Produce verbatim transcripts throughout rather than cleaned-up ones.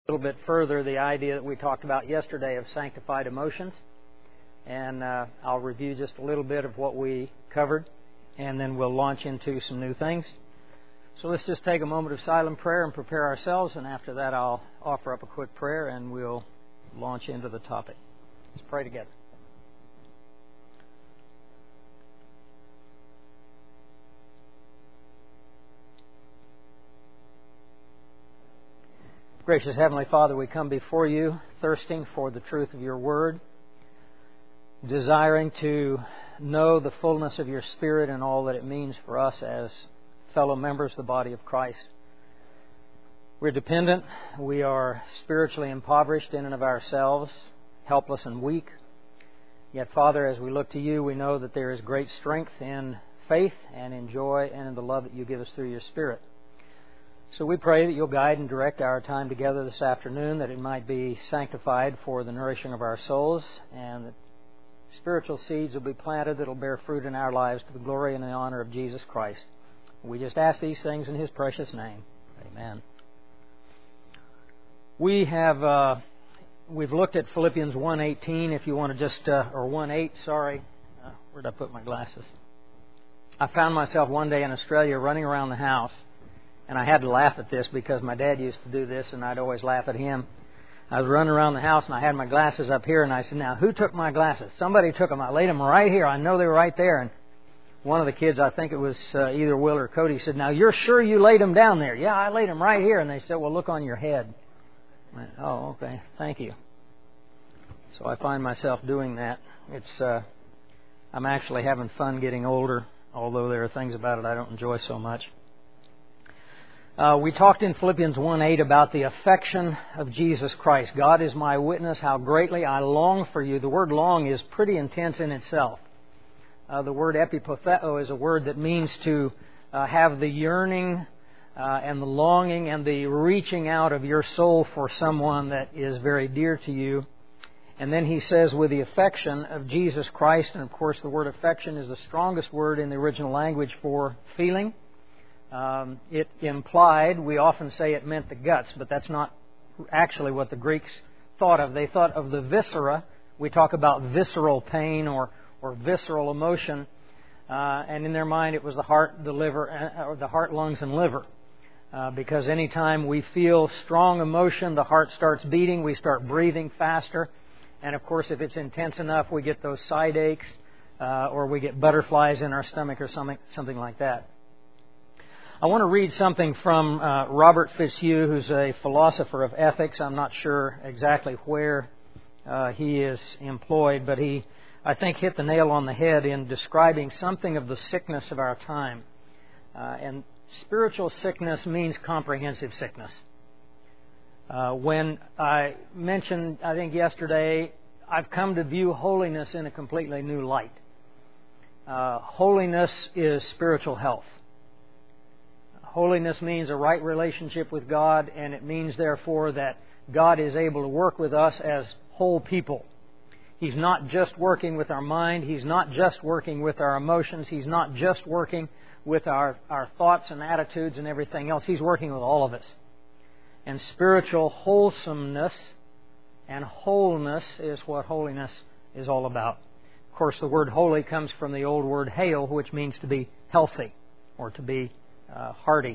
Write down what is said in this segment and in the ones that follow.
A little bit further the idea that we talked about yesterday of sanctified emotions, and uh, I'll review just a little bit of what we covered, and then we'll launch into some new things. So let's just take a moment of silent prayer and prepare ourselves, and after that I'll offer up a quick prayer and we'll launch into the topic. Let's pray together. Gracious Heavenly Father, we come before you thirsting for the truth of your word, desiring to know the fullness of your Spirit and all that it means for us as fellow members of the body of Christ. We're dependent. We are spiritually impoverished in and of ourselves, helpless and weak. Yet, Father, as we look to you, we know that there is great strength in faith and in joy and in the love that you give us through your Spirit. So we pray that you'll guide and direct our time together this afternoon, that it might be sanctified for the nourishing of our souls, and that spiritual seeds will be planted that will bear fruit in our lives to the glory and the honor of Jesus Christ. We just ask these things in His precious name. Amen. We have uh, we've looked at Philippians one eighteen. If you want to just uh, or one eight, sorry, uh, where'd I put my glasses? I found myself one day in Australia running around the house. And I had to laugh at this because my dad used to do this and I'd always laugh at him. I was running around the house and I had my glasses up here and I said, now who took my glasses? Somebody took them. I laid them right here. I know they were right there. And one of the kids, I think it was uh, either Will or Cody, said, now you're sure you laid them down there? Yeah, I laid them right here. And they said, well, look on your head. I went, oh, okay. Thank you. So I find myself doing that. It's uh, I'm actually having fun getting older, although there are things about it I don't enjoy so much. Uh, we talked in Philippians one eight about the affection of Jesus Christ. God is my witness how greatly I long for you. The word long is pretty intense in itself. Uh, the word epipotheo is a word that means to uh, have the yearning uh, and the longing and the reaching out of your soul for someone that is very dear to you. And then he says with the affection of Jesus Christ, and of course the word affection is the strongest word in the original language for feeling. Um, it implied, we often say it meant the guts, but that's not actually what the Greeks thought of. They thought of the viscera. We talk about visceral pain or, or visceral emotion, uh, and in their mind it was the heart, the liver, uh, or the heart, lungs, and liver. Uh, because anytime we feel strong emotion, the heart starts beating, we start breathing faster, and of course if it's intense enough, we get those side aches, uh, or we get butterflies in our stomach or something, something like that. I want to read something from uh, Robert Fitzhugh, who's a philosopher of ethics. I'm not sure exactly where uh, he is employed, but he, I think, hit the nail on the head in describing something of the sickness of our time. Uh, and spiritual sickness means comprehensive sickness. Uh, when I mentioned, I think yesterday, I've come to view holiness in a completely new light. Uh, holiness is spiritual health. Holiness means a right relationship with God, and it means, therefore, that God is able to work with us as whole people. He's not just working with our mind. He's not just working with our emotions. He's not just working with our, our thoughts and attitudes and everything else. He's working with all of us. And spiritual wholesomeness and wholeness is what holiness is all about. Of course, the word holy comes from the old word hail, which means to be healthy or to be Uh, hardy.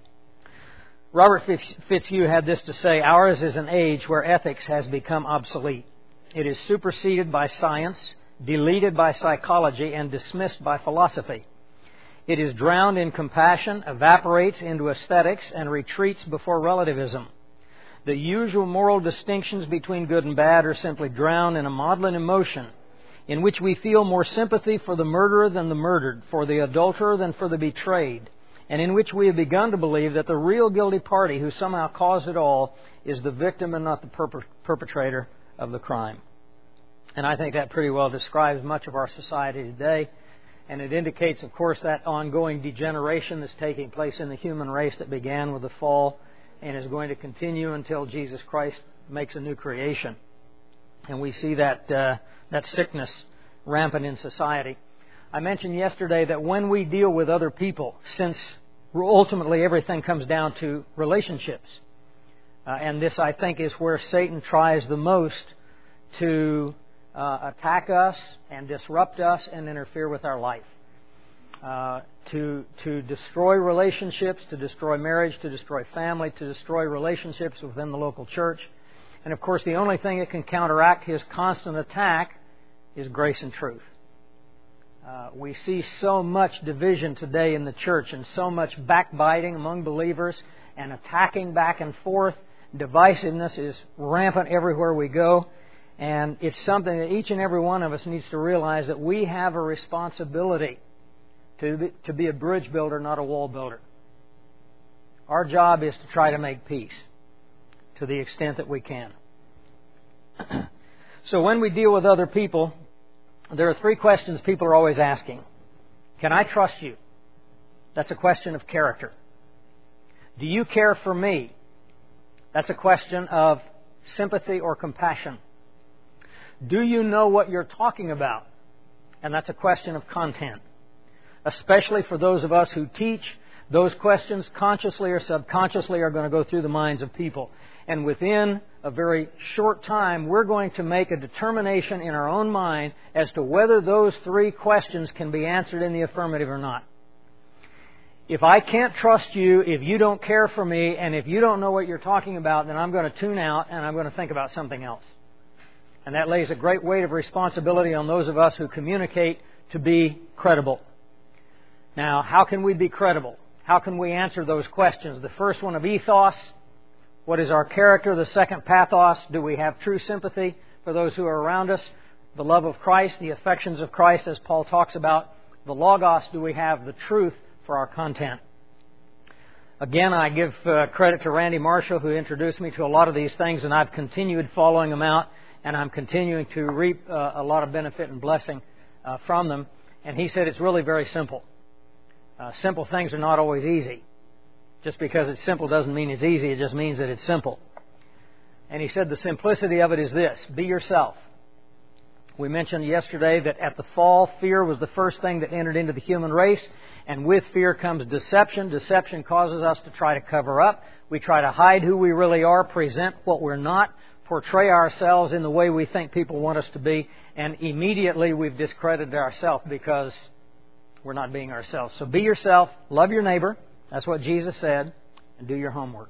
Robert Fitzhugh had this to say, ours is an age where ethics has become obsolete. It is superseded by science, deleted by psychology, and dismissed by philosophy. It is drowned in compassion, evaporates into aesthetics, and retreats before relativism. The usual moral distinctions between good and bad are simply drowned in a maudlin emotion in which we feel more sympathy for the murderer than the murdered, for the adulterer than for the betrayed, and in which we have begun to believe that the real guilty party who somehow caused it all is the victim and not the perp- perpetrator of the crime. And I think that pretty well describes much of our society today. And it indicates, of course, that ongoing degeneration that's taking place in the human race that began with the fall and is going to continue until Jesus Christ makes a new creation. And we see that uh, that sickness rampant in society. I mentioned yesterday that when we deal with other people, since ultimately everything comes down to relationships, Uh, and this, I think, is where Satan tries the most to uh, attack us and disrupt us and interfere with our life. Uh, to to destroy relationships, to destroy marriage, to destroy family, to destroy relationships within the local church. And of course, the only thing that can counteract his constant attack is grace and truth. Uh, we see so much division today in the church and so much backbiting among believers and attacking back and forth. Divisiveness is rampant everywhere we go. And it's something that each and every one of us needs to realize that we have a responsibility to be, to be a bridge builder, not a wall builder. Our job is to try to make peace to the extent that we can. So when we deal with other people, there are three questions people are always asking. Can I trust you? That's a question of character. Do you care for me? That's a question of sympathy or compassion. Do you know what you're talking about? And that's a question of content. Especially for those of us who teach, those questions consciously or subconsciously are going to go through the minds of people. And within a very short time, we're going to make a determination in our own mind as to whether those three questions can be answered in the affirmative or not. If I can't trust you, if you don't care for me, and if you don't know what you're talking about, then I'm going to tune out and I'm going to think about something else. And that lays a great weight of responsibility on those of us who communicate to be credible. Now, how can we be credible? How can we answer those questions? The first one of ethos. What is our character? The second, pathos. Do we have true sympathy for those who are around us? The love of Christ, the affections of Christ, as Paul talks about. The logos. Do we have the truth for our content? Again, I give uh, credit to Randy Marshall, who introduced me to a lot of these things, and I've continued following them out, and I'm continuing to reap uh, a lot of benefit and blessing uh, from them. And he said it's really very simple. Uh, simple things are not always easy. Just because it's simple doesn't mean it's easy. It just means that it's simple. And he said the simplicity of it is this: be yourself. We mentioned yesterday that at the fall, fear was the first thing that entered into the human race. And with fear comes deception. Deception causes us to try to cover up. We try to hide who we really are, present what we're not, portray ourselves in the way we think people want us to be. And immediately we've discredited ourselves because we're not being ourselves. So be yourself, love your neighbor. That's what Jesus said. And do your homework.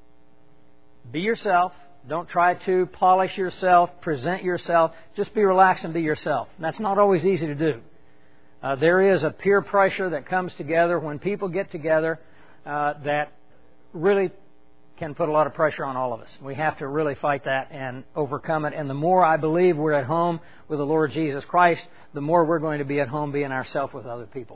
Be yourself. Don't try to polish yourself, present yourself. Just be relaxed and be yourself. And that's not always easy to do. Uh, there is a peer pressure that comes together when people get together uh, that really can put a lot of pressure on all of us. We have to really fight that and overcome it. And the more I believe we're at home with the Lord Jesus Christ, the more we're going to be at home being ourselves with other people.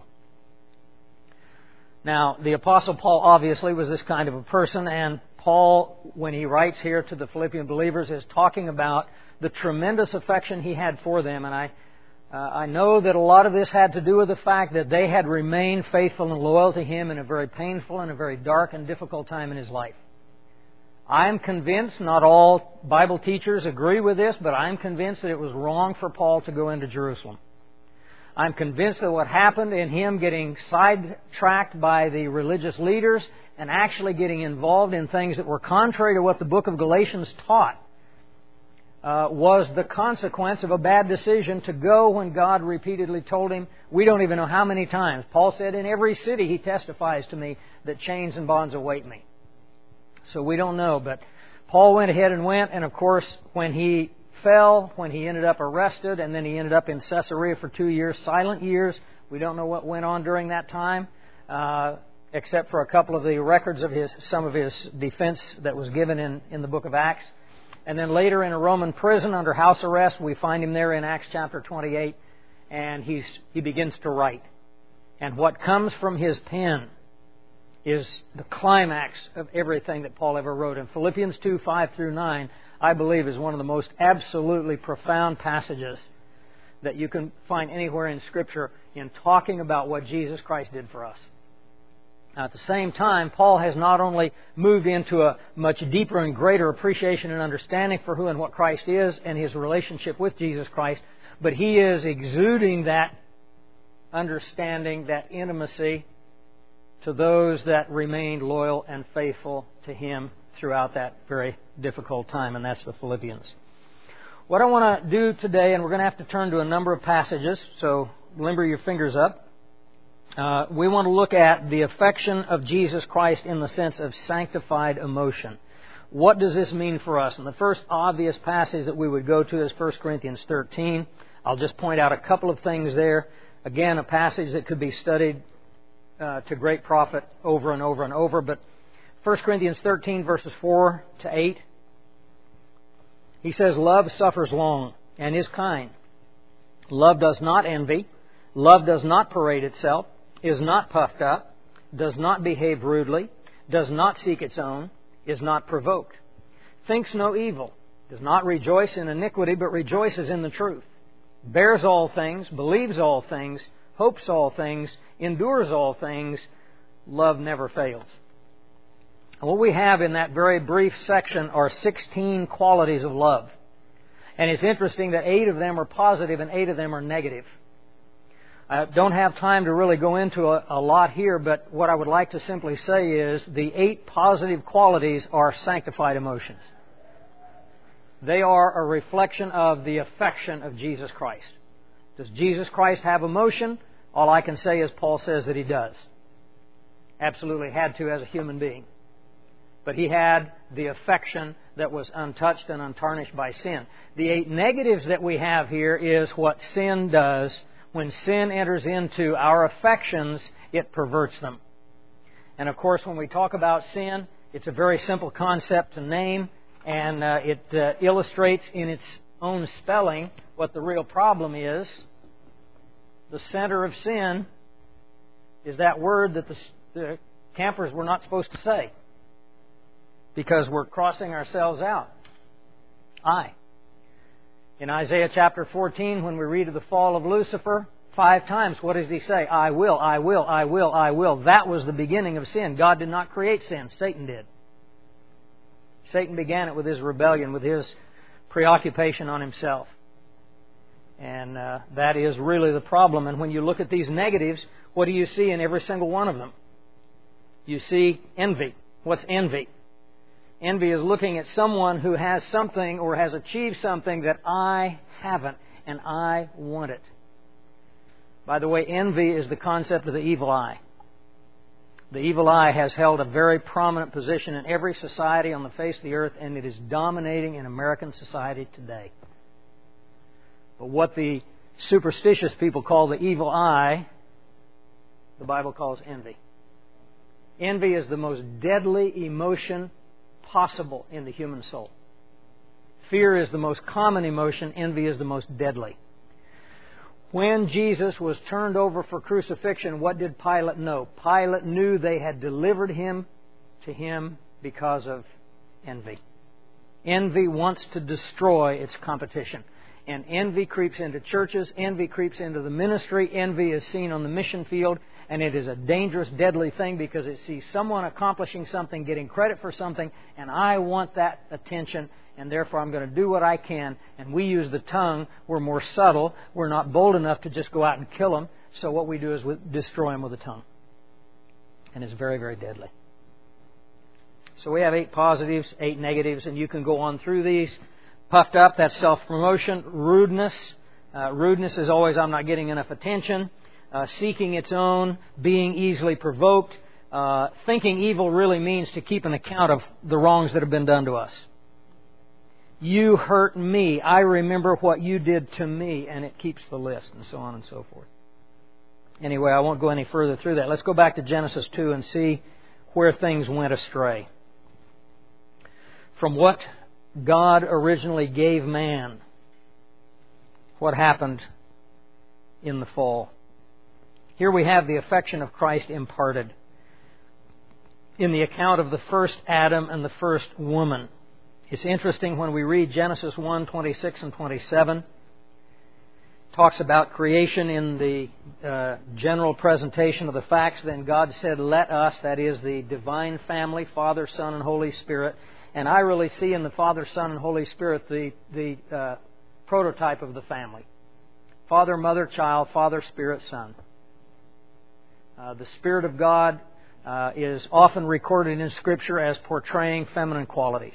Now, the Apostle Paul obviously was this kind of a person, and Paul, when he writes here to the Philippian believers, is talking about the tremendous affection he had for them. And I uh, I know that a lot of this had to do with the fact that they had remained faithful and loyal to him in a very painful and a very dark and difficult time in his life. I am convinced, not all Bible teachers agree with this, but I am convinced that it was wrong for Paul to go into Jerusalem. I'm convinced that what happened in him getting sidetracked by the religious leaders and actually getting involved in things that were contrary to what the book of Galatians taught uh, was the consequence of a bad decision to go when God repeatedly told him, we don't even know how many times. Paul said, in every city he testifies to me that chains and bonds await me. So we don't know, but Paul went ahead and went, and of course, when he fell, when he ended up arrested, and then he ended up in Caesarea for two years, silent years. We don't know what went on during that time, uh, except for a couple of the records of his, some of his defense that was given in, in the book of Acts. And then later in a Roman prison under house arrest, we find him there in Acts chapter twenty-eight, and he's, he begins to write. And what comes from his pen is the climax of everything that Paul ever wrote. And Philippians two, five through nine, I believe, is one of the most absolutely profound passages that you can find anywhere in Scripture in talking about what Jesus Christ did for us. Now, at the same time, Paul has not only moved into a much deeper and greater appreciation and understanding for who and what Christ is and his relationship with Jesus Christ, but he is exuding that understanding, that intimacy, to those that remained loyal and faithful to him throughout that very difficult time, and that's the Philippians. What I want to do today, and we're going to have to turn to a number of passages, so limber your fingers up. Uh, we want to look at the affection of Jesus Christ in the sense of sanctified emotion. What does this mean for us? And the first obvious passage that we would go to is First Corinthians thirteen. I'll just point out a couple of things there. Again, a passage that could be studied uh, to great profit over and over and over. But First Corinthians thirteen, verses four to eight, he says, "Love suffers long and is kind. Love does not envy. Love does not parade itself, is not puffed up, does not behave rudely, does not seek its own, is not provoked, thinks no evil, does not rejoice in iniquity, but rejoices in the truth, bears all things, believes all things, hopes all things, endures all things. Love never fails." And what we have in that very brief section are sixteen qualities of love. And it's interesting that eight of them are positive and eight of them are negative. I don't have time to really go into a, a lot here, but what I would like to simply say is the eight positive qualities are sanctified emotions. They are a reflection of the affection of Jesus Christ. Does Jesus Christ have emotion? All I can say is Paul says that He does. Absolutely had to as a human being. But He had the affection that was untouched and untarnished by sin. The eight negatives that we have here is what sin does. When sin enters into our affections, it perverts them. And of course, when we talk about sin, it's a very simple concept to name, and uh, it uh, illustrates in its own spelling what the real problem is. The center of sin is that word that the, the campers were not supposed to say, because we're crossing ourselves out. I. In Isaiah chapter fourteen, when we read of the fall of Lucifer, five times, what does he say? I will, I will, I will, I will. That was the beginning of sin. God did not create sin. Satan did. Satan began it with his rebellion, with his preoccupation on himself. And uh, that is really the problem. And when you look at these negatives, what do you see in every single one of them? You see envy. What's envy? Envy is looking at someone who has something or has achieved something that I haven't, and I want it. By the way, envy is the concept of the evil eye. The evil eye has held a very prominent position in every society on the face of the earth, and it is dominating in American society today. But what the superstitious people call the evil eye, the Bible calls envy. Envy is the most deadly emotion possible in the human soul. Fear is the most common emotion. Envy is the most deadly. When Jesus was turned over for crucifixion, what did Pilate know? Pilate knew they had delivered Him to him because of envy. Envy wants to destroy its competition. And envy creeps into churches. Envy creeps into the ministry. Envy is seen on the mission field. And it is a dangerous, deadly thing because it sees someone accomplishing something, getting credit for something, and I want that attention, and therefore I'm going to do what I can. And we use the tongue. We're more subtle. We're not bold enough to just go out and kill them. So what we do is we destroy them with the tongue. And it's very, very deadly. So we have eight positives, eight negatives, and you can go on through these. Puffed up, that's self-promotion. Rudeness. Uh, rudeness is always, I'm not getting enough attention. Uh, seeking its own, being easily provoked. Uh, thinking evil really means to keep an account of the wrongs that have been done to us. You hurt me. I remember what you did to me. And it keeps the list, and so on and so forth. Anyway, I won't go any further through that. Let's go back to Genesis two and see where things went astray. From what God originally gave man, what happened in the fall? Here we have the affection of Christ imparted in the account of the first Adam and the first woman. It's interesting when we read Genesis one, twenty-six and twenty-seven. It talks about creation in the uh, general presentation of the facts. Then God said, let us, that is the divine family, Father, Son, and Holy Spirit. And I really see in the Father, Son, and Holy Spirit the, the uh, prototype of the family. Father, Mother, Child, Father, Spirit, Son. Uh, the Spirit of God uh, is often recorded in Scripture as portraying feminine qualities.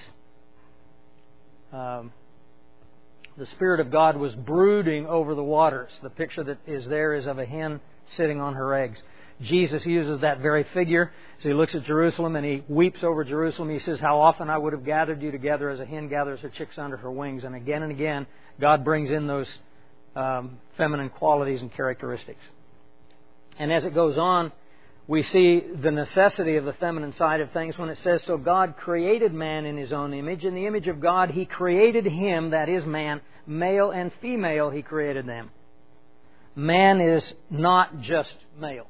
Um, the Spirit of God was brooding over the waters. The picture that is there is of a hen sitting on her eggs. Jesus uses that very figure as He looks at Jerusalem and He weeps over Jerusalem. He says, "How often I would have gathered you together as a hen gathers her chicks under her wings." And again and again, God brings in those um, feminine qualities and characteristics. And as it goes on, we see the necessity of the feminine side of things when it says, "So God created man in His own image. In the image of God He created him," that is man, "male and female He created them." Man is not just male.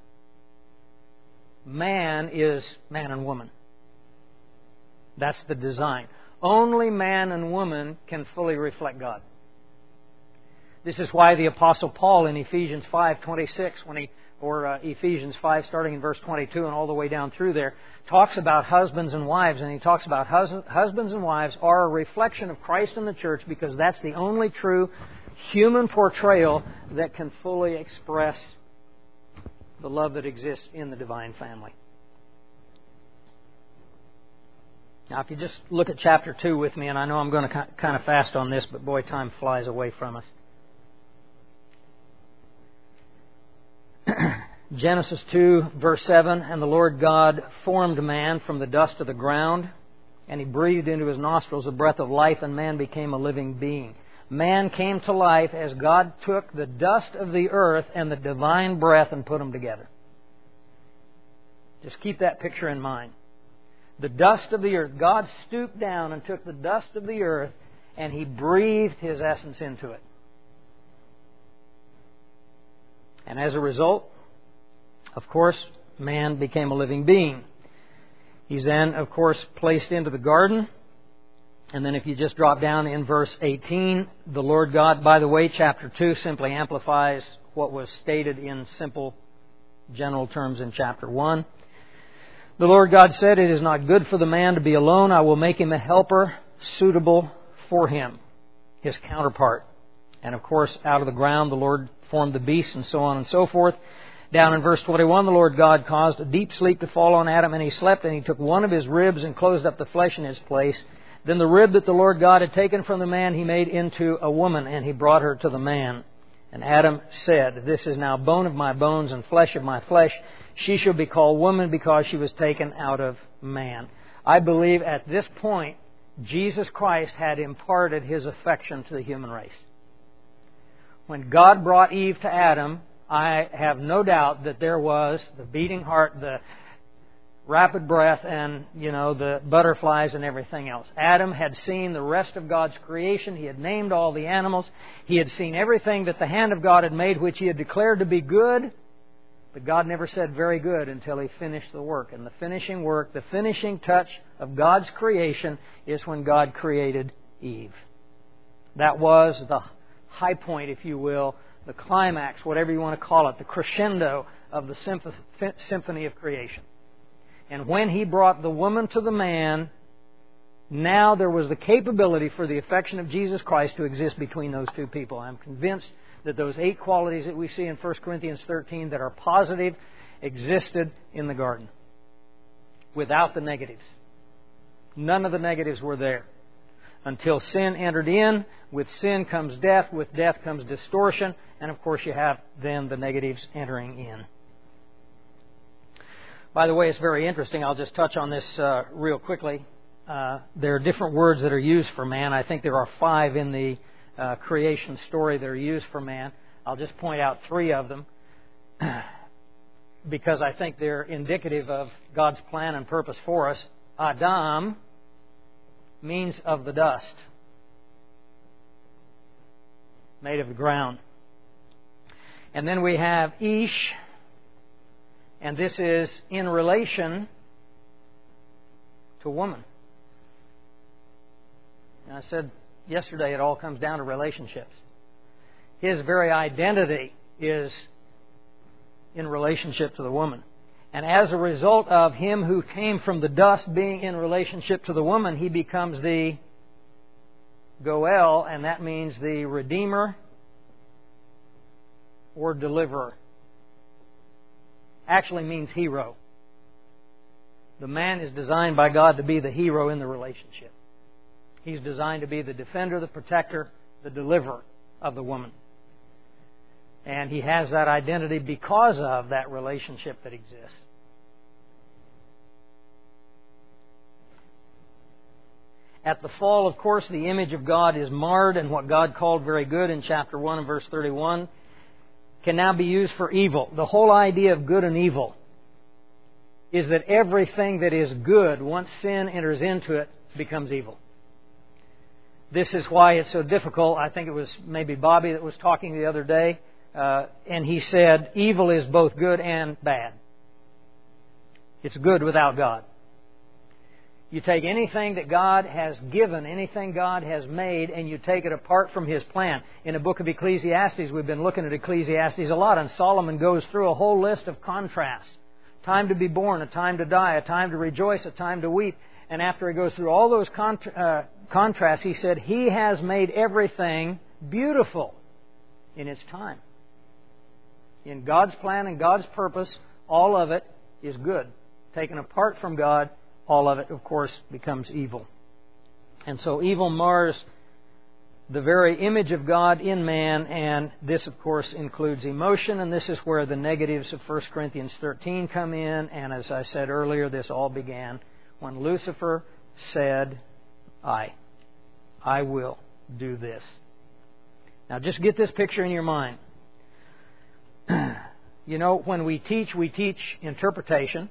Man is man and woman. That's the design. Only man and woman can fully reflect God. This is why the Apostle Paul in Ephesians five twenty-six, when he or uh, Ephesians five, starting in verse twenty-two and all the way down through there, talks about husbands and wives. And he talks about hus- husbands and wives are a reflection of Christ in the church, because that's the only true human portrayal that can fully express the love that exists in the divine family. Now, if you just look at chapter two with me, and I know I'm going to kind of fast on this, but boy, time flies away from us. Genesis two, verse seven, "And the Lord God formed man from the dust of the ground, and He breathed into his nostrils the breath of life, and man became a living being." Man came to life as God took the dust of the earth and the divine breath and put them together. Just keep that picture in mind. The dust of the earth. God stooped down and took the dust of the earth and He breathed His essence into it. And as a result, of course, man became a living being. He's then, of course, placed into the garden. And then if you just drop down in verse eighteen, the Lord God, by the way, chapter two simply amplifies what was stated in simple general terms in chapter one. "The Lord God said, it is not good for the man to be alone. I will make him a helper suitable for him," his counterpart. And of course, out of the ground the Lord formed the beasts, and so on and so forth. Down in verse twenty-one, "The Lord God caused a deep sleep to fall on Adam, and he slept, and He took one of his ribs and closed up the flesh in his place. Then the rib that the Lord God had taken from the man He made into a woman, and He brought her to the man. And Adam said, this is now bone of my bones and flesh of my flesh. She shall be called woman, because she was taken out of man." I believe at this point, Jesus Christ had imparted His affection to the human race. When God brought Eve to Adam, I have no doubt that there was the beating heart, the rapid breath, and, you know, the butterflies and everything else. Adam had seen the rest of God's creation. He had named all the animals. He had seen everything that the hand of God had made, which He had declared to be good. But God never said very good until He finished the work. And the finishing work, the finishing touch of God's creation is when God created Eve. That was the high point, if you will, the climax, whatever you want to call it, the crescendo of the symphony of creation. And when He brought the woman to the man, now there was the capability for the affection of Jesus Christ to exist between those two people. I'm convinced that those eight qualities that we see in First Corinthians thirteen that are positive existed in the garden without the negatives. None of the negatives were there. Until sin entered in, with sin comes death, with death comes distortion, and of course you have then the negatives entering in. By the way, it's very interesting. I'll just touch on this uh, real quickly. Uh, there are different words that are used for man. I think there are five in the uh, creation story that are used for man. I'll just point out three of them because I think they're indicative of God's plan and purpose for us. Adam means of the dust, made of the ground. And then we have Ish, and this is in relation to woman. And I said yesterday it all comes down to relationships. His very identity is in relationship to the woman. And as a result of him who came from the dust being in relationship to the woman, he becomes the Goel, and that means the Redeemer or Deliverer. Actually means hero. The man is designed by God to be the hero in the relationship. He's designed to be the defender, the protector, the deliverer of the woman. And he has that identity because of that relationship that exists. At the fall, of course, the image of God is marred, and what God called very good in chapter one and verse thirty-one can now be used for evil. The whole idea of good and evil is that everything that is good, once sin enters into it, becomes evil. This is why it's so difficult. I think it was maybe Bobby that was talking the other day, uh, and he said, evil is both good and bad. It's good without God. You take anything that God has given, anything God has made, and you take it apart from His plan. In the book of Ecclesiastes, we've been looking at Ecclesiastes a lot, and Solomon goes through a whole list of contrasts. Time to be born, a time to die, a time to rejoice, a time to weep. And after he goes through all those contra- uh, contrasts, he said, He has made everything beautiful in its time. In God's plan and God's purpose, all of it is good. Taken apart from God, all of it, of course, becomes evil. And so evil mars the very image of God in man, and this, of course, includes emotion, and this is where the negatives of First Corinthians thirteen come in, and as I said earlier, this all began when Lucifer said, I, I will do this. Now just get this picture in your mind. You know, when we teach, we teach interpretation.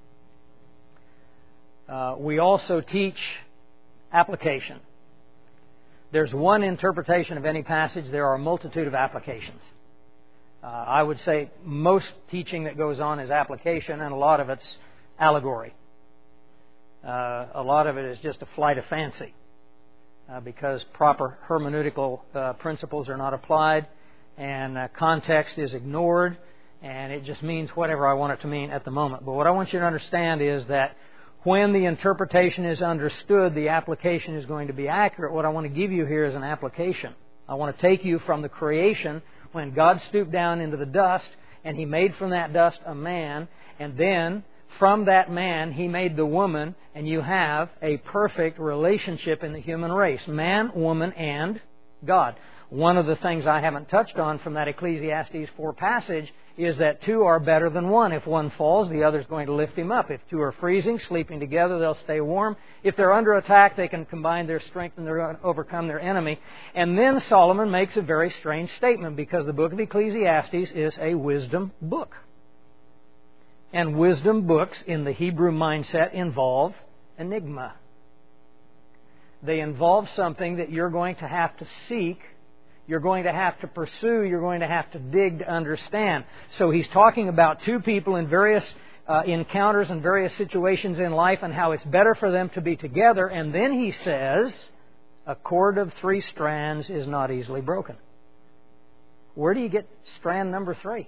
Uh, we also teach application. There's one interpretation of any passage. There are a multitude of applications. Uh, I would say most teaching that goes on is application, and a lot of it's allegory. Uh, a lot of it is just a flight of fancy uh, because proper hermeneutical uh, principles are not applied, and uh, context is ignored, and it just means whatever I want it to mean at the moment. But what I want you to understand is that when the interpretation is understood, the application is going to be accurate. What I want to give you here is an application. I want to take you from the creation, when God stooped down into the dust, and He made from that dust a man, and then from that man He made the woman, and you have a perfect relationship in the human race. Man, woman, and God. One of the things I haven't touched on from that Ecclesiastes four passage is that two are better than one. If one falls, the other is going to lift him up. If two are freezing, sleeping together, they'll stay warm. If they're under attack, they can combine their strength and they'll overcome their enemy. And then Solomon makes a very strange statement, because the book of Ecclesiastes is a wisdom book. And wisdom books in the Hebrew mindset involve enigma. They involve something that you're going to have to seek, you're going to have to pursue, you're going to have to dig to understand. So he's talking about two people in various uh, encounters and various situations in life, and how it's better for them to be together. And then he says, a cord of three strands is not easily broken. Where do you get strand number three?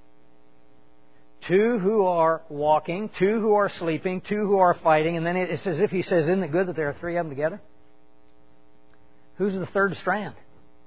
Two who are walking, two who are sleeping, two who are fighting, and then it's as if he says, isn't it good that there are three of them together? Who's the third strand?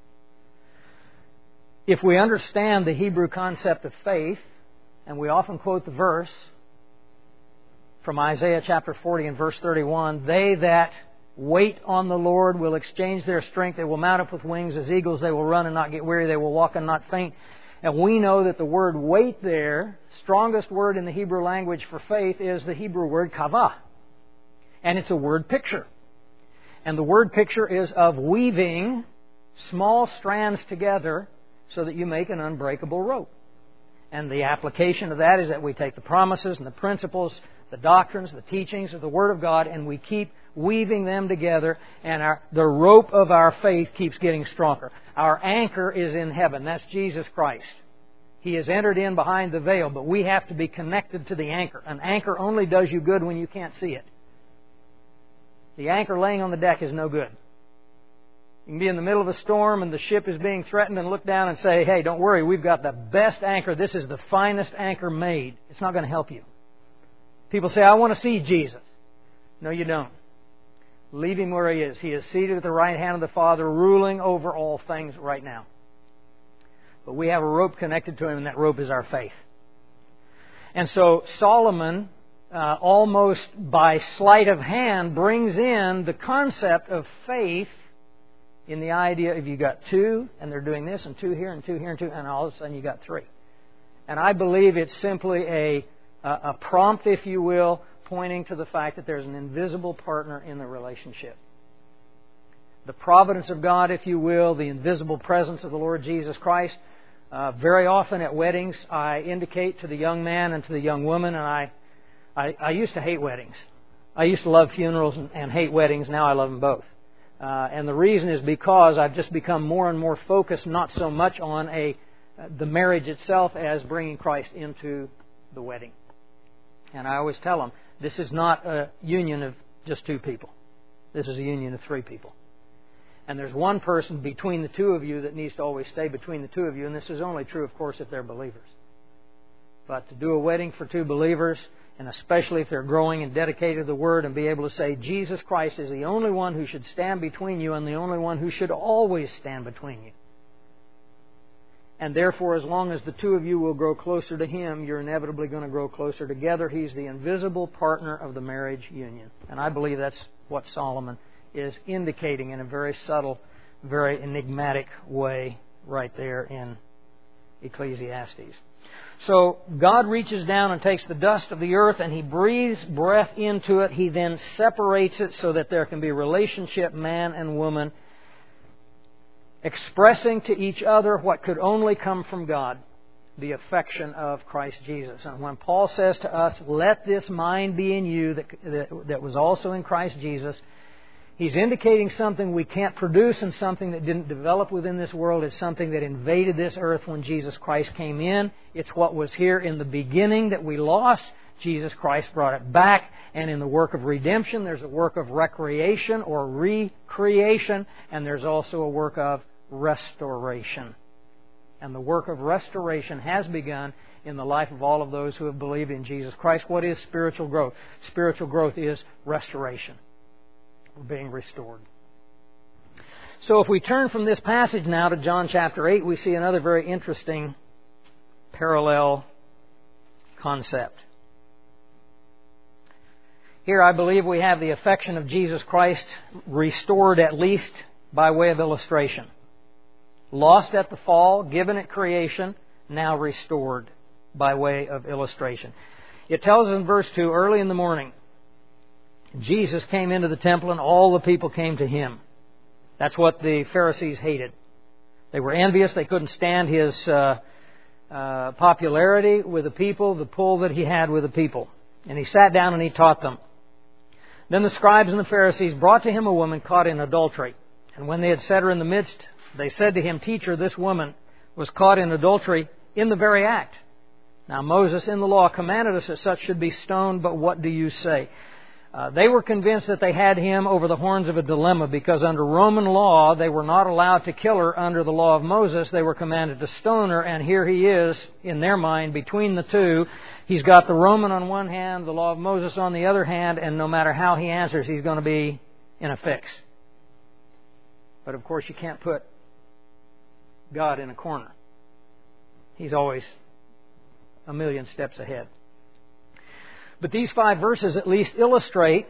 If we understand the Hebrew concept of faith, and we often quote the verse from Isaiah chapter forty and verse thirty-one, they that wait on the Lord will exchange their strength. They will mount up with wings as eagles. They will run and not get weary. They will walk and not faint. And we know that the word wait there, strongest word in the Hebrew language for faith, is the Hebrew word kavah. And it's a word picture. And the word picture is of weaving small strands together so that you make an unbreakable rope. And the application of that is that we take the promises and the principles, the doctrines, the teachings of the Word of God, and we keep weaving them together, and our, the rope of our faith keeps getting stronger. Our anchor is in heaven. That's Jesus Christ. He has entered in behind the veil, but we have to be connected to the anchor. An anchor only does you good when you can't see it. The anchor laying on the deck is no good. You can be in the middle of a storm and the ship is being threatened and look down and say, hey, don't worry, we've got the best anchor. This is the finest anchor made. It's not going to help you. People say, I want to see Jesus. No, you don't. Leave Him where He is. He is seated at the right hand of the Father, ruling over all things right now. But we have a rope connected to Him, and that rope is our faith. And so Solomon uh, almost by sleight of hand brings in the concept of faith in the idea if you got two and they're doing this and two here and two here and two and all of a sudden you got three. And I believe it's simply a, a prompt, if you will, pointing to the fact that there's an invisible partner in the relationship. The providence of God, if you will, the invisible presence of the Lord Jesus Christ. Uh, very often at weddings, I indicate to the young man and to the young woman, and I, I, I used to hate weddings. I used to love funerals and, and hate weddings. Now I love them both. Uh, and the reason is because I've just become more and more focused, not so much on a the marriage itself as bringing Christ into the wedding. And I always tell them, this is not a union of just two people. This is a union of three people. And there's one person between the two of you that needs to always stay between the two of you. And this is only true, of course, if they're believers. But to do a wedding for two believers, and especially if they're growing and dedicated to the Word, and be able to say, Jesus Christ is the only one who should stand between you and the only one who should always stand between you. And therefore, as long as the two of you will grow closer to Him, you're inevitably going to grow closer together. He's the invisible partner of the marriage union. And I believe that's what Solomon is indicating in a very subtle, very enigmatic way right there in Ecclesiastes. So God reaches down and takes the dust of the earth and He breathes breath into it. He then separates it so that there can be relationship, man and woman, expressing to each other what could only come from God, the affection of Christ Jesus. And when Paul says to us, let this mind be in you that, that, that was also in Christ Jesus, he's indicating something we can't produce and something that didn't develop within this world. It's something that invaded this earth when Jesus Christ came in. It's what was here in the beginning that we lost. Jesus Christ brought it back. And in the work of redemption, there's a work of recreation or recreation. And there's also a work of restoration. And the work of restoration has begun in the life of all of those who have believed in Jesus Christ. What is spiritual growth? Spiritual growth is restoration. We're being restored. So if we turn from this passage now to John chapter eight, we see another very interesting parallel concept. Here I believe we have the affection of Jesus Christ restored at least by way of illustration. Lost at the fall, given at creation, now restored by way of illustration. It tells us in verse two, early in the morning, Jesus came into the temple and all the people came to Him. That's what the Pharisees hated. They were envious. They couldn't stand His uh, uh, popularity with the people, the pull that He had with the people. And He sat down and He taught them. Then the scribes and the Pharisees brought to Him a woman caught in adultery. And when they had set her in the midst, they said to Him, Teacher, this woman was caught in adultery in the very act. Now Moses in the law commanded us that such should be stoned, but what do you say? Uh, they were convinced that they had Him over the horns of a dilemma because under Roman law they were not allowed to kill her under the law of Moses. They were commanded to stone her, and here He is, in their mind, between the two. He's got the Roman on one hand, the law of Moses on the other hand, and no matter how he answers, he's going to be in a fix. But of course you can't put God in a corner. He's always a million steps ahead. But these five verses at least illustrate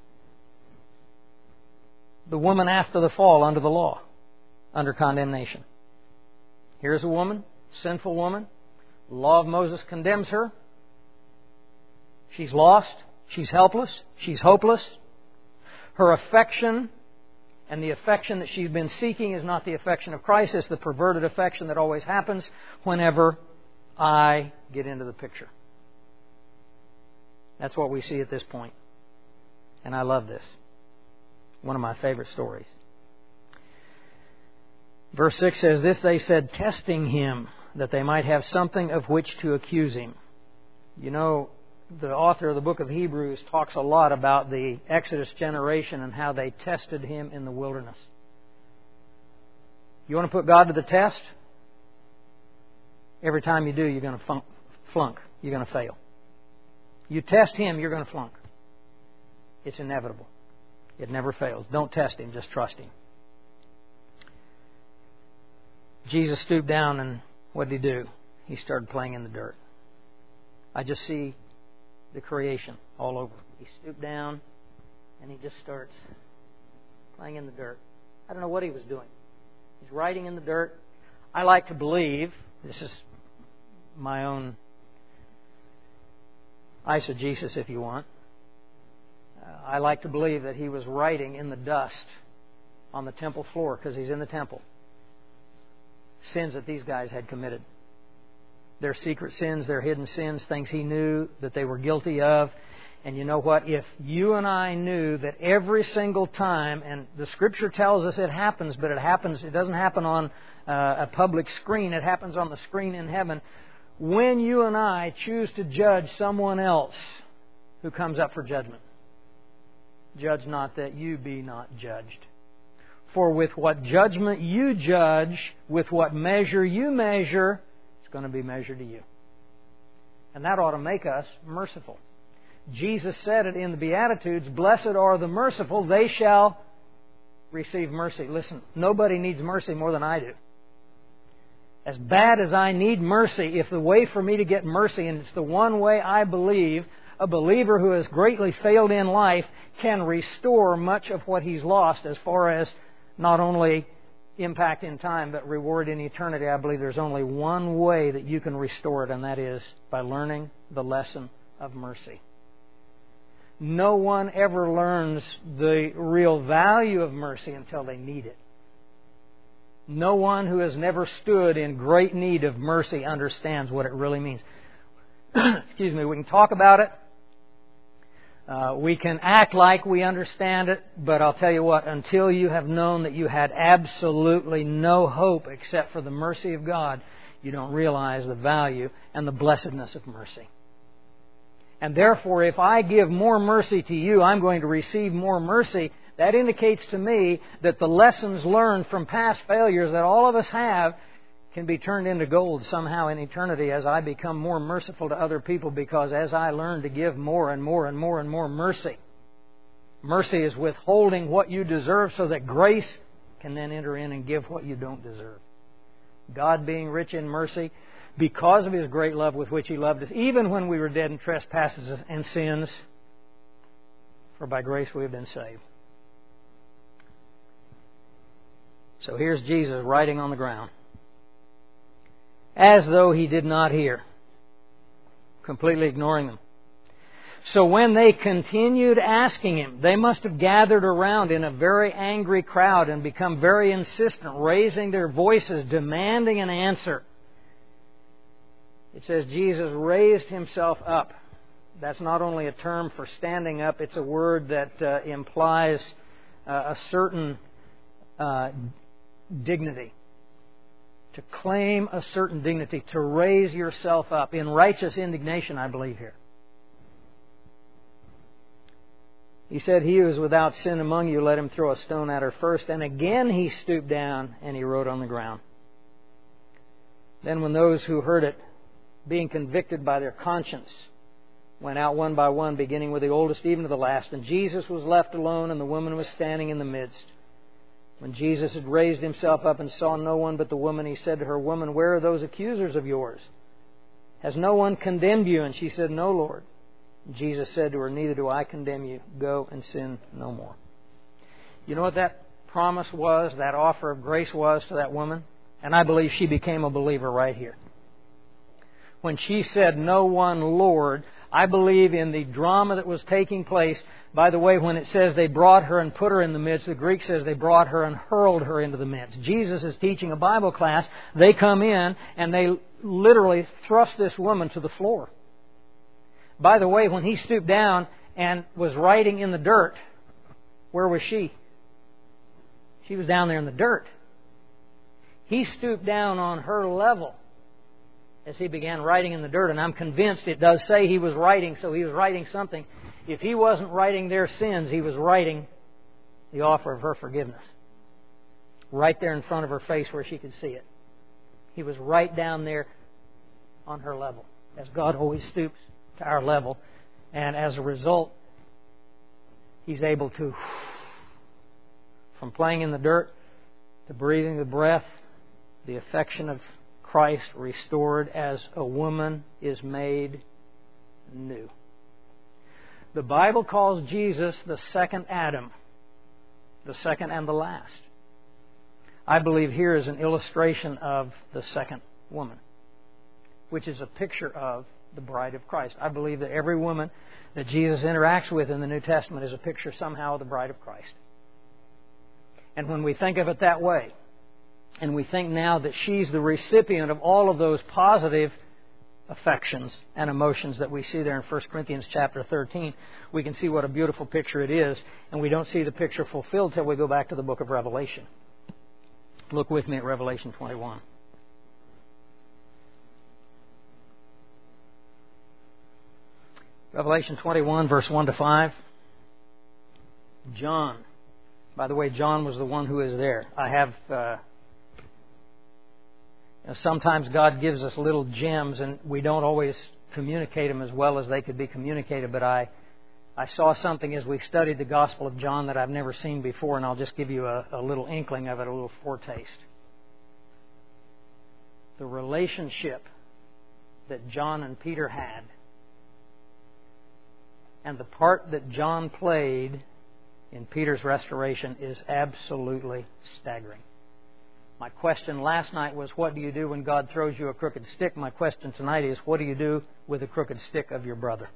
the woman after the fall under the law, under condemnation. Here's a woman, sinful woman. The law of Moses condemns her. She's lost. She's helpless. She's hopeless. Her affection and the affection that she's been seeking is not the affection of Christ. It's the perverted affection that always happens whenever I get into the picture. That's what we see at this point. And I love this. One of my favorite stories. Verse six says, This they said, testing Him, that they might have something of which to accuse Him. You know, the author of the book of Hebrews talks a lot about the Exodus generation and how they tested Him in the wilderness. You want to put God to the test? Every time you do, you're going to flunk. You're going to fail. You test Him, you're going to flunk. It's inevitable. It never fails. Don't test Him, just trust Him. Jesus stooped down and what did He do? He started playing in the dirt. I just see the creation all over. He stooped down and he just starts playing in the dirt. I don't know what he was doing. He's writing in the dirt. I like to believe, this is my own eisegesis if you want, uh, I like to believe that he was writing in the dust on the temple floor, because he's in the temple, sins that these guys had committed. Their secret sins, their hidden sins, things he knew that they were guilty of. And you know what? If you and I knew that every single time, and the Scripture tells us it happens, but it happens, it doesn't happen on uh, a public screen, it happens on the screen in heaven. When you and I choose to judge someone else who comes up for judgment, judge not that you be not judged. For with what judgment you judge, with what measure you measure, it's going to be measured to you. And that ought to make us merciful. Jesus said it in the Beatitudes, blessed are the merciful, they shall receive mercy. Listen, nobody needs mercy more than I do. As bad as I need mercy, if the way for me to get mercy, and it's the one way I believe a believer who has greatly failed in life can restore much of what he's lost as far as not only impact in time, but reward in eternity, I believe there's only one way that you can restore it, and that is by learning the lesson of mercy. No one ever learns the real value of mercy until they need it. No one who has never stood in great need of mercy understands what it really means. Excuse me, we can talk about it. Uh, we can act like we understand it, but I'll tell you what, until you have known that you had absolutely no hope except for the mercy of God, you don't realize the value and the blessedness of mercy. And therefore, if I give more mercy to you, I'm going to receive more mercy. That indicates to me that the lessons learned from past failures that all of us have can be turned into gold somehow in eternity as I become more merciful to other people, because as I learn to give more and more and more and more mercy, mercy is withholding what you deserve so that grace can then enter in and give what you don't deserve. God being rich in mercy, because of His great love with which He loved us, even when we were dead in trespasses and sins, for by grace we have been saved. So here's Jesus writing on the ground, as though He did not hear, completely ignoring them. So when they continued asking Him, they must have gathered around in a very angry crowd and become very insistent, raising their voices, demanding an answer. It says Jesus raised Himself up. That's not only a term for standing up, it's a word that uh, implies uh, a certain uh, dignity. To claim a certain dignity, to raise yourself up in righteous indignation, I believe here. He said, "He who is without sin among you, let him throw a stone at her first." And again He stooped down and He wrote on the ground. Then when those who heard it, being convicted by their conscience, went out one by one, beginning with the oldest even to the last, and Jesus was left alone, and the woman was standing in the midst. When Jesus had raised Himself up and saw no one but the woman, He said to her, "Woman, where are those accusers of yours? Has no one condemned you?" And she said, "No, Lord." And Jesus said to her, "Neither do I condemn you. Go and sin no more." You know what that promise was, that offer of grace was to that woman? And I believe she became a believer right here. When she said, "No one, Lord," I believe in the drama that was taking place. By the way, when it says they brought her and put her in the midst, the Greek says they brought her and hurled her into the midst. Jesus is teaching a Bible class. They come in and they literally thrust this woman to the floor. By the way, when He stooped down and was writing in the dirt, where was she? She was down there in the dirt. He stooped down on her level as He began writing in the dirt. And I'm convinced it does say He was writing, so He was writing something. If He wasn't writing their sins, He was writing the offer of her forgiveness. Right there in front of her face where she could see it. He was right down there on her level, as God always stoops to our level. And as a result, He's able to, from playing in the dirt to breathing the breath, the affection of Christ restored as a woman is made new. The Bible calls Jesus the second Adam, the second and the last. I believe here is an illustration of the second woman, which is a picture of the bride of Christ. I believe that every woman that Jesus interacts with in the New Testament is a picture somehow of the bride of Christ. And when we think of it that way, and we think now that she's the recipient of all of those positive affections and emotions that we see there in First Corinthians chapter thirteen, we can see what a beautiful picture it is, and we don't see the picture fulfilled till we go back to the book of Revelation. Look with me at Revelation twenty-one. Revelation twenty-one, verse one to five. John. By the way, John was the one who is there. I have... Uh, Sometimes God gives us little gems and we don't always communicate them as well as they could be communicated. But I, I saw something as we studied the Gospel of John that I've never seen before, and I'll just give you a, a little inkling of it, a little foretaste. The relationship that John and Peter had and the part that John played in Peter's restoration is absolutely staggering. My question last night was, what do you do when God throws you a crooked stick? My question tonight is, what do you do with the crooked stick of your brother?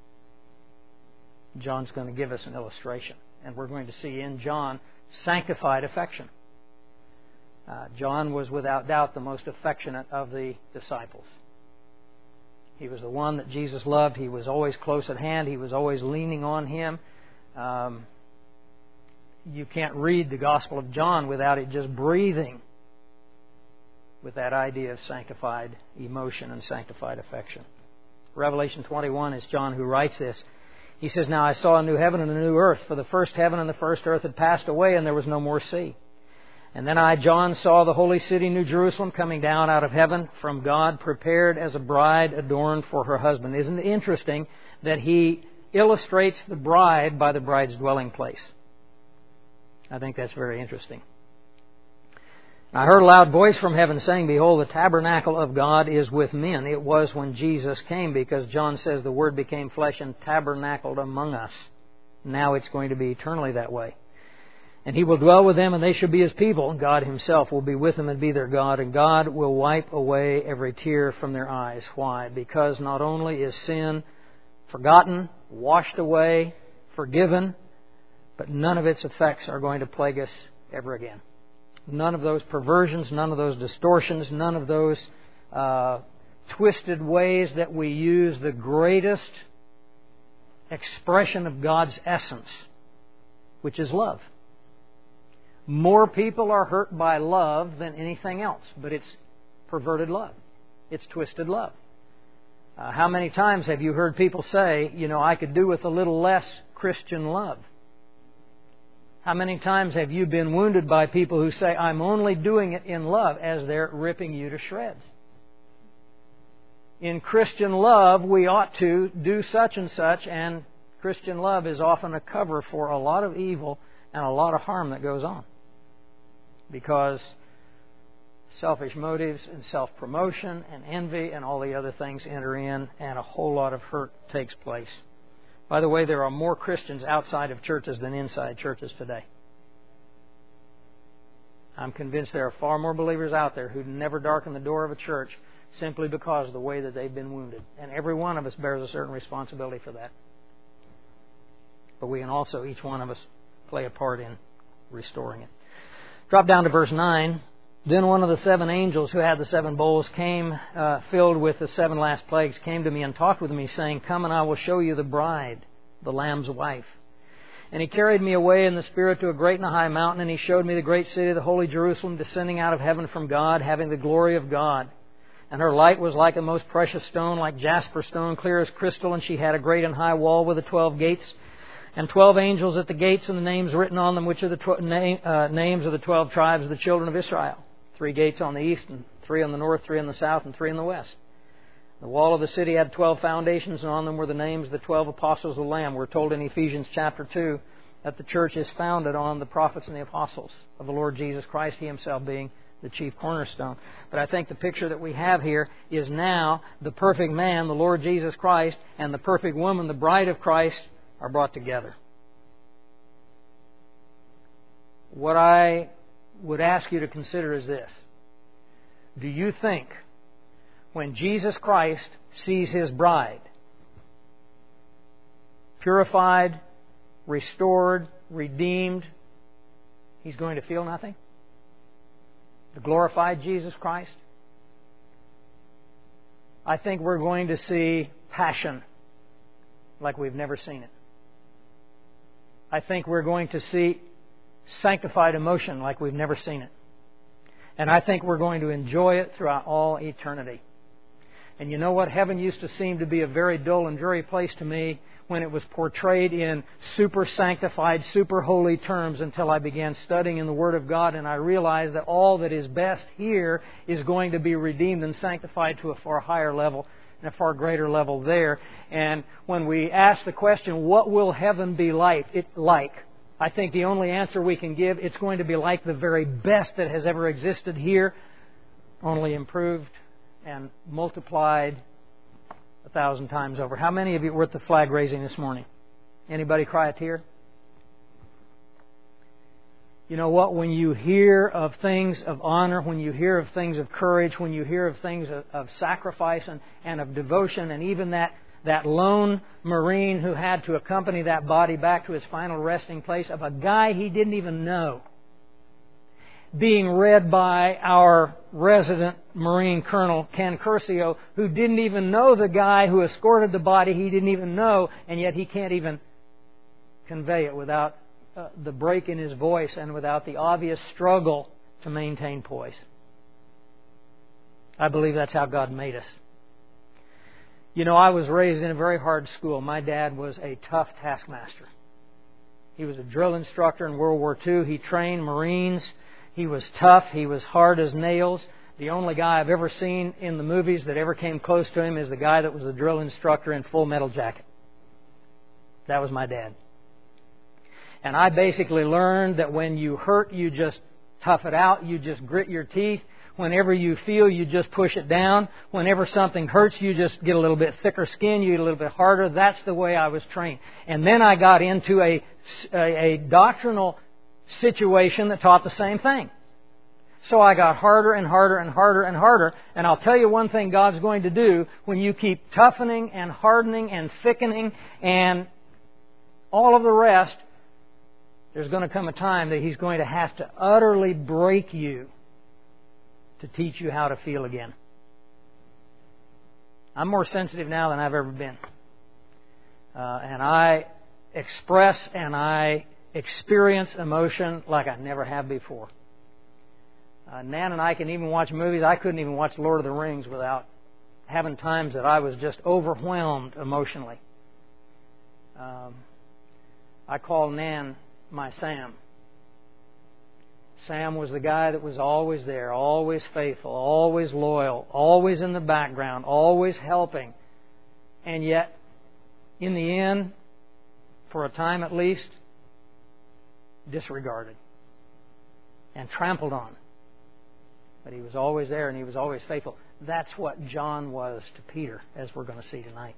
John's going to give us an illustration. And we're going to see in John sanctified affection. Uh, John was without doubt the most affectionate of the disciples. He was the one that Jesus loved. He was always close at hand. He was always leaning on Him. Um, you can't read the Gospel of John without it just breathing with that idea of sanctified emotion and sanctified affection. Revelation twenty-one is John who writes this. He says, "Now I saw a new heaven and a new earth, for the first heaven and the first earth had passed away, and there was no more sea. And then I, John, saw the holy city, New Jerusalem, coming down out of heaven from God, prepared as a bride adorned for her husband." Isn't it interesting that he illustrates the bride by the bride's dwelling place? I think that's very interesting. I heard a loud voice from heaven saying, "Behold, the tabernacle of God is with men." It was when Jesus came, because John says the Word became flesh and tabernacled among us. Now it's going to be eternally that way. "And He will dwell with them, and they shall be His people. And God Himself will be with them and be their God. And God will wipe away every tear from their eyes." Why? Because not only is sin forgotten, washed away, forgiven, but none of its effects are going to plague us ever again. None of those perversions, none of those distortions, none of those uh, twisted ways that we use the greatest expression of God's essence, which is love. More people are hurt by love than anything else, but it's perverted love. It's twisted love. Uh, how many times have you heard people say, you know, I could do with a little less Christian love? How many times have you been wounded by people who say, I'm only doing it in love, as they're ripping you to shreds? In Christian love, we ought to do such and such, and Christian love is often a cover for a lot of evil and a lot of harm that goes on. Because selfish motives and self-promotion and envy and all the other things enter in, and a whole lot of hurt takes place. By the way, there are more Christians outside of churches than inside churches today. I'm convinced there are far more believers out there who never darken the door of a church simply because of the way that they've been wounded. And every one of us bears a certain responsibility for that. But we can also, each one of us, play a part in restoring it. Drop down to verse nine. "Then one of the seven angels who had the seven bowls came, uh, filled with the seven last plagues, came to me and talked with me, saying, Come and I will show you the bride, the Lamb's wife. And he carried me away in the Spirit to a great and a high mountain, and he showed me the great city, the holy Jerusalem, descending out of heaven from God, having the glory of God. And her light was like a most precious stone, like jasper stone, clear as crystal, and she had a great and high wall with the twelve gates, and twelve angels at the gates, and the names written on them, which are the tw- name, uh, names of the twelve tribes of the children of Israel. Three gates on the east, and three on the north, three on the south, and three on the west. The wall of the city had twelve foundations, and on them were the names of the twelve apostles of the Lamb." We're told in Ephesians chapter two that the church is founded on the prophets and the apostles of the Lord Jesus Christ, He Himself being the chief cornerstone. But I think the picture that we have here is now the perfect man, the Lord Jesus Christ, and the perfect woman, the bride of Christ, are brought together. What I would ask you to consider is this. Do you think when Jesus Christ sees His bride purified, restored, redeemed, He's going to feel nothing? The glorified Jesus Christ? I think we're going to see passion like we've never seen it. I think we're going to see sanctified emotion like we've never seen it. And I think we're going to enjoy it throughout all eternity. And you know what? Heaven used to seem to be a very dull and dreary place to me when it was portrayed in super sanctified, super holy terms until I began studying in the Word of God, and I realized that all that is best here is going to be redeemed and sanctified to a far higher level and a far greater level there. And when we ask the question, what will heaven be like? It like? I think the only answer we can give, it's going to be like the very best that has ever existed here, only improved and multiplied a thousand times over. How many of you were at the flag raising this morning? Anybody cry a tear? You know what? When you hear of things of honor, when you hear of things of courage, when you hear of things of, of sacrifice and, and of devotion, and even that, that lone Marine who had to accompany that body back to his final resting place, of a guy he didn't even know, being read by our resident Marine Colonel, Ken Curcio, who didn't even know the guy who escorted the body. He didn't even know, and yet he can't even convey it without uh, the break in his voice and without the obvious struggle to maintain poise. I believe that's how God made us. You know, I was raised in a very hard school. My dad was a tough taskmaster. He was a drill instructor in World War Two. He trained Marines. He was tough. He was hard as nails. The only guy I've ever seen in the movies that ever came close to him is the guy that was a drill instructor in Full Metal Jacket. That was my dad. And I basically learned that when you hurt, you just tough it out. You just grit your teeth. Whenever you feel, you just push it down. Whenever something hurts, you just get a little bit thicker skin. You get a little bit harder. That's the way I was trained. And then I got into a, a, a doctrinal situation that taught the same thing. So I got harder and harder and harder and harder. And I'll tell you one thing God's going to do when you keep toughening and hardening and thickening and all of the rest, there's going to come a time that He's going to have to utterly break you to teach you how to feel again. I'm more sensitive now than I've ever been. Uh, and I express and I experience emotion like I never have before. Uh, Nan and I can even watch movies. I couldn't even watch Lord of the Rings without having times that I was just overwhelmed emotionally. Um, I call Nan my Sam. Sam was the guy that was always there, always faithful, always loyal, always in the background, always helping. And yet, in the end, for a time at least, disregarded and trampled on. But he was always there and he was always faithful. That's what John was to Peter, as we're going to see tonight.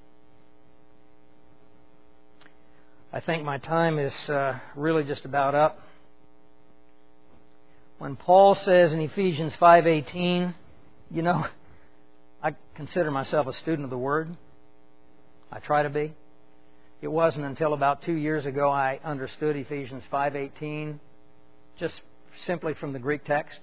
I think my time is uh, really just about up. When Paul says in Ephesians five eighteen, you know, I consider myself a student of the Word. I try to be. It wasn't until about two years ago I understood Ephesians five eighteen, just simply from the Greek text.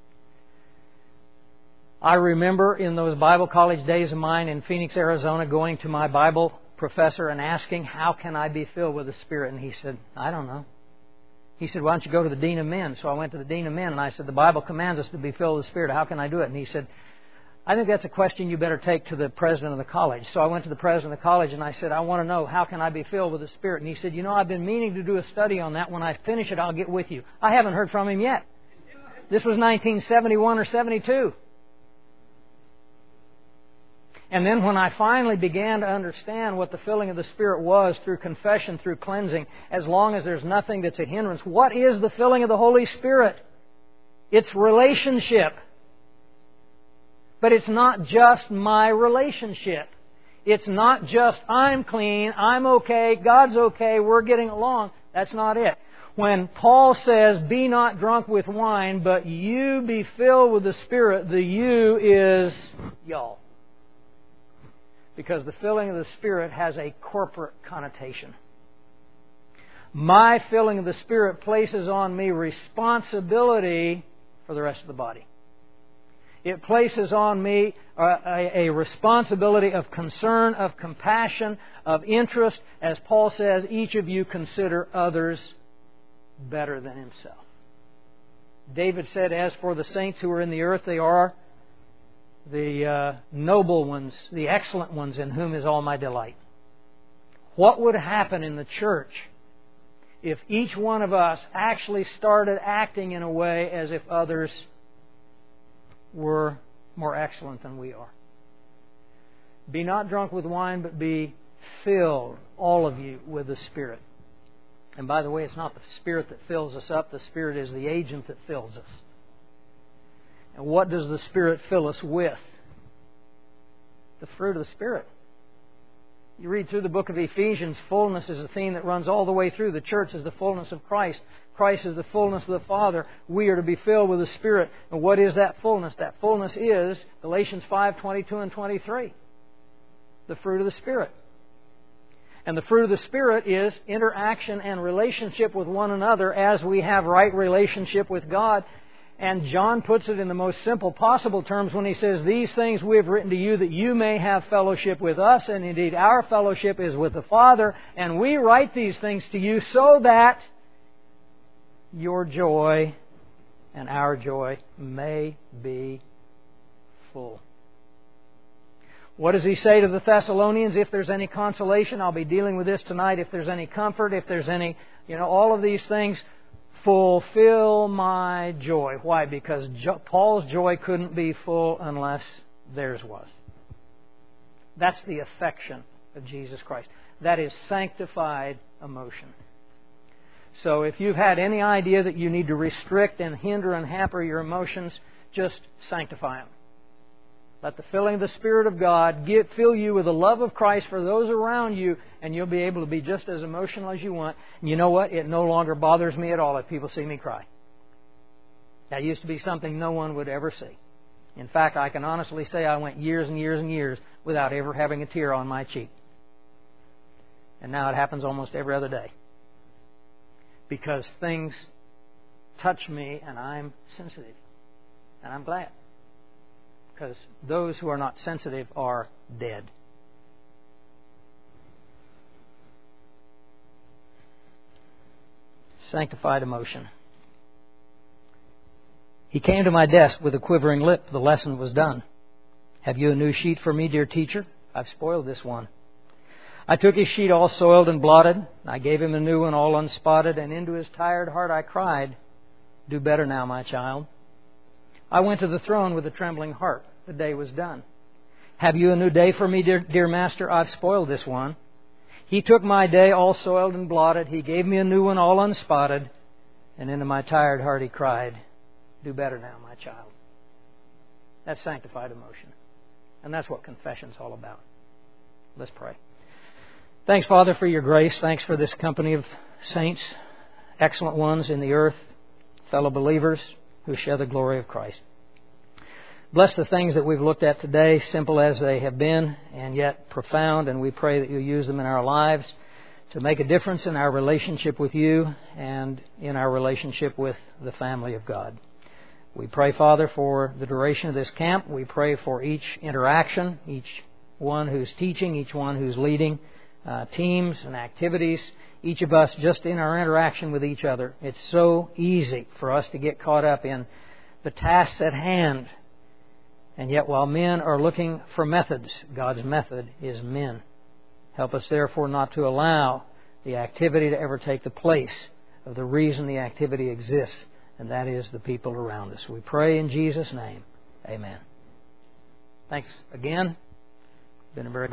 I remember in those Bible college days of mine in Phoenix, Arizona, going to my Bible professor and asking, how can I be filled with the Spirit? And he said, I don't know. He said, why don't you go to the Dean of Men? So I went to the Dean of Men and I said, the Bible commands us to be filled with the Spirit. How can I do it? And he said, I think that's a question you better take to the president of the college. So I went to the president of the college and I said, I want to know, how can I be filled with the Spirit? And he said, you know, I've been meaning to do a study on that. When I finish it, I'll get with you. I haven't heard from him yet. This was nineteen seventy-one or seventy-two. And then when I finally began to understand what the filling of the Spirit was through confession, through cleansing, as long as there's nothing that's a hindrance, what is the filling of the Holy Spirit? It's relationship. But it's not just my relationship. It's not just, I'm clean, I'm okay, God's okay, we're getting along. That's not it. When Paul says, be not drunk with wine, but you be filled with the Spirit, the you is y'all. Because the filling of the Spirit has a corporate connotation. My filling of the Spirit places on me responsibility for the rest of the body. It places on me a, a, a responsibility of concern, of compassion, of interest. As Paul says, each of you consider others better than himself. David said, as for the saints who are in the earth, they are the uh, noble ones, the excellent ones, in whom is all my delight. What would happen in the church if each one of us actually started acting in a way as if others were more excellent than we are? Be not drunk with wine, but be filled, all of you, with the Spirit. And by the way, it's not the Spirit that fills us up. The Spirit is the agent that fills us. And what does the Spirit fill us with? The fruit of the Spirit. You read through the book of Ephesians, fullness is a theme that runs all the way through. The church is the fullness of Christ. Christ is the fullness of the Father. We are to be filled with the Spirit. And what is that fullness? That fullness is Galatians five, twenty-two and twenty-three. The fruit of the Spirit. And the fruit of the Spirit is interaction and relationship with one another as we have right relationship with God. And John puts it in the most simple possible terms when he says, these things we have written to you that you may have fellowship with us. And indeed, our fellowship is with the Father. And we write these things to you so that your joy and our joy may be full. What does he say to the Thessalonians? If there's any consolation, I'll be dealing with this tonight. If there's any comfort, if there's any, you know, all of these things, fulfill my joy. Why? Because jo- Paul's joy couldn't be full unless theirs was. That's the affection of Jesus Christ. That is sanctified emotion. So if you've had any idea that you need to restrict and hinder and hamper your emotions, just sanctify them. Let the filling of the Spirit of God get, fill you with the love of Christ for those around you, and you'll be able to be just as emotional as you want. And you know what? It no longer bothers me at all if people see me cry. That used to be something no one would ever see. In fact, I can honestly say I went years and years and years without ever having a tear on my cheek. And now it happens almost every other day. Because things touch me and I'm sensitive. And I'm glad. Because those who are not sensitive are dead. Sanctified emotion. He came to my desk with a quivering lip. The lesson was done. Have you a new sheet for me, dear teacher? I've spoiled this one. I took his sheet all soiled and blotted. I gave him a new one all unspotted, and into his tired heart I cried, do better now, my child. I went to the throne with a trembling heart. The day was done. Have you a new day for me, dear, dear master? I've spoiled this one. He took my day all soiled and blotted. He gave me a new one all unspotted. And into my tired heart he cried, do better now, my child. That's sanctified emotion. And that's what confession's all about. Let's pray. Thanks, Father, for your grace. Thanks for this company of saints, excellent ones in the earth, fellow believers who share the glory of Christ. Bless the things that we've looked at today, simple as they have been, and yet profound, and we pray that you'll use them in our lives to make a difference in our relationship with you and in our relationship with the family of God. We pray, Father, for the duration of this camp. We pray for each interaction, each one who's teaching, each one who's leading uh, teams and activities, each of us just in our interaction with each other. It's so easy for us to get caught up in the tasks at hand. And yet while men are looking for methods, God's method is men. Help us therefore not to allow the activity to ever take the place of the reason the activity exists, and that is the people around us. We pray in Jesus' name. Amen. Thanks again. Been a very